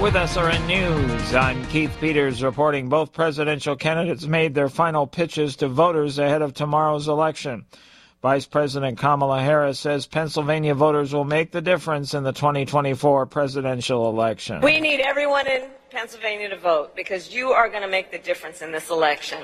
With SRN News, I'm Keith Peters reporting both presidential candidates made their final pitches to voters ahead of tomorrow's election. Vice President Kamala Harris says Pennsylvania voters will make the difference in the 2024 presidential election. We need everyone in Pennsylvania to vote because you are going to make the difference in this election.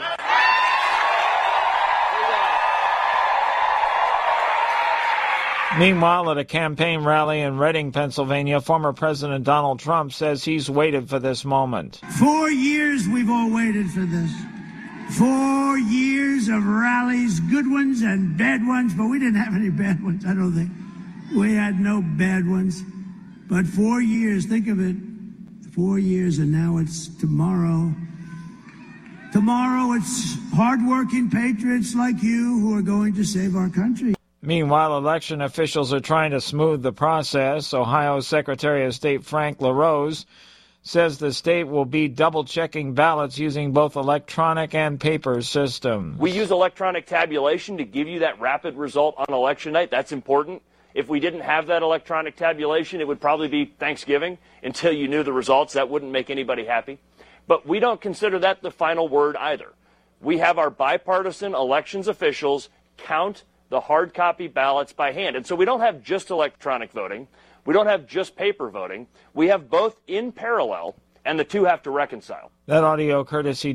Meanwhile, at a campaign rally in Reading, Pennsylvania, former President Donald Trump says he's waited for this moment. 4 years we've all waited for this. 4 years of rallies, good ones and bad ones, but we didn't have any bad ones, I don't think. We had no bad ones. But 4 years, think of it, 4 years, and now it's tomorrow. Tomorrow it's hardworking patriots like you who are going to save our country. Meanwhile, election officials are trying to smooth the process. Ohio Secretary of State Frank LaRose says the state will be double-checking ballots using both electronic and paper systems. We use electronic tabulation to give you that rapid result on election night. That's important. If we didn't have that electronic tabulation, it would probably be Thanksgiving until you knew the results. That wouldn't make anybody happy. But we don't consider that the final word either. We have our bipartisan elections officials count the hard copy ballots by hand. And so we don't have just electronic voting. We don't have just paper voting. We have both in parallel, and the two have to reconcile. That audio courtesy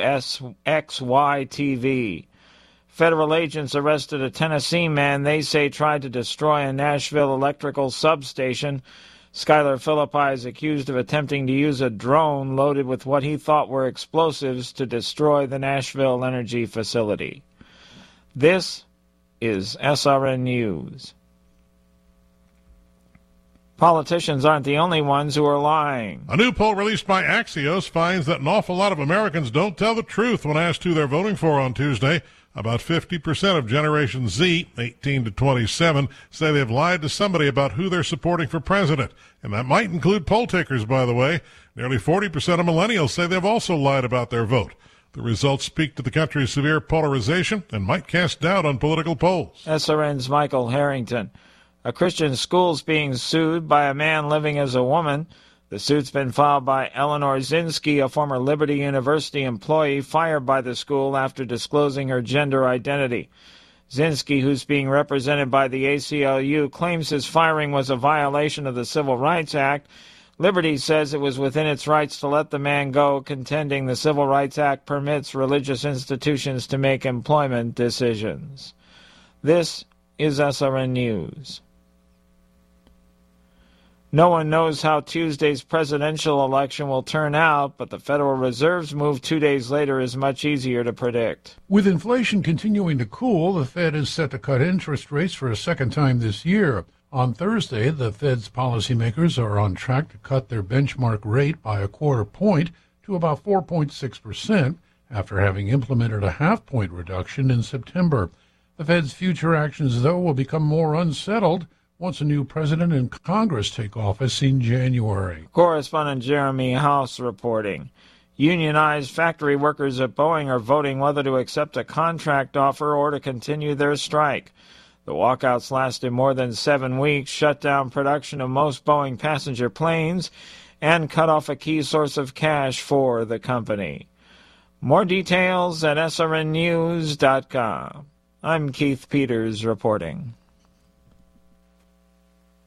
WSXY-TV. Federal agents arrested a Tennessee man they say tried to destroy a Nashville electrical substation. Skylar Philippi is accused of attempting to use a drone loaded with what he thought were explosives to destroy the Nashville energy facility. This is SRN News. Politicians aren't the only ones who are lying. A new poll released by Axios finds that an awful lot of Americans don't tell the truth when asked who they're voting for on Tuesday. About 50% of Generation Z, 18 to 27, say they've lied to somebody about who they're supporting for president. And that might include poll takers, by the way. Nearly 40% of millennials say they've also lied about their vote. The results speak to the country's severe polarization and might cast doubt on political polls. SRN's Michael Harrington. A Christian school's being sued by a man living as a woman. The suit's been filed by Eleanor Zinsky, a former Liberty University employee fired by the school after disclosing her gender identity. Zinsky, who's being represented by the ACLU, claims his firing was a violation of the Civil Rights Act. Liberty says it was within its rights to let the man go, contending the Civil Rights Act permits religious institutions to make employment decisions. This is SRN News. No one knows how Tuesday's presidential election will turn out, but the Federal Reserve's move 2 days later is much easier to predict. With inflation continuing to cool, the Fed is set to cut interest rates for a second time this year. On Thursday, the Fed's policymakers are on track to cut their benchmark rate by a quarter point to about 4.6% after having implemented a half-point reduction in September. The Fed's future actions, though, will become more unsettled once a new president and Congress take office in January. Correspondent Jeremy House reporting. Unionized factory workers at Boeing are voting whether to accept a contract offer or to continue their strike. The walkouts lasted more than 7 weeks, shut down production of most Boeing passenger planes, and cut off a key source of cash for the company. More details at srnnews.com. I'm Keith Peters reporting.